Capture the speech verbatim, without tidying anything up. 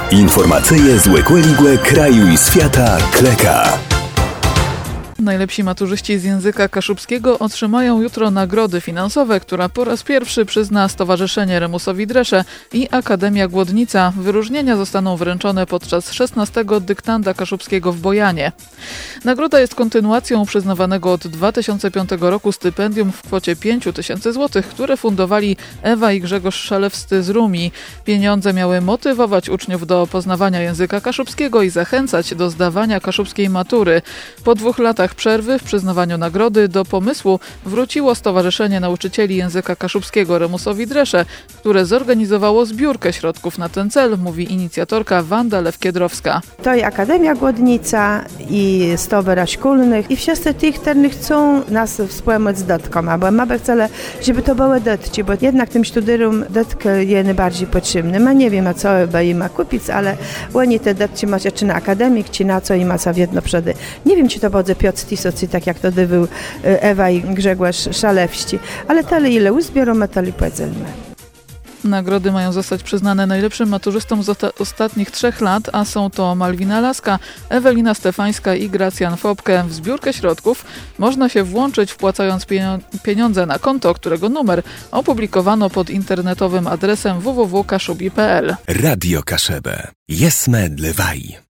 Informacyje z Łekłe kraju i świata Kleka. Najlepsi maturzyści z języka kaszubskiego otrzymają jutro nagrody finansowe, które po raz pierwszy przyzna Stowarzyszenie Remusowi Dresze i Akademia Głodnica. Wyróżnienia zostaną wręczone podczas szesnastego dyktanda kaszubskiego w Bojanie. Nagroda jest kontynuacją przyznawanego od dwa tysiące piątego roku stypendium w kwocie pięć tysięcy złotych, które fundowali Ewa i Grzegorz Szalewscy z Rumi. Pieniądze miały motywować uczniów do poznawania języka kaszubskiego i zachęcać do zdawania kaszubskiej matury. Po dwóch latach przerwy w przyznawaniu nagrody do pomysłu wróciło Stowarzyszenie Nauczycieli Języka Kaszubskiego Remusowi Dresze, które zorganizowało zbiórkę środków na ten cel, mówi inicjatorka Wanda Lew-Kiedrowska. To i Akademia Głodnica, i Stowera Szkolnych, i wszyscy tych, którzy chcą nas wspomóc z dotką, bo mamy chcele, żeby to były dotki, bo jednak tym studium dotki jest najbardziej potrzebne. A nie wiem, a co by im ma kupić, ale oni te dotki macie czy na akademik, czy na co i ma co jedno przody. Nie wiem, czy to będzie Piotr Tisocy, tak jak to był Ewa i Grzegorz Szalewści, ale tyle ile uzbiorą, a tyle pojedzelmy. Nagrody mają zostać przyznane najlepszym maturzystom z ostatnich trzech lat, a są to Malwina Laska, Ewelina Stefańska i Gracjan Fopke. W zbiórkę środków można się włączyć, wpłacając pieniądze na konto, którego numer opublikowano pod internetowym adresem w w w kaszub kropka p l. Radio Kaszebę. Jesme dlewaj.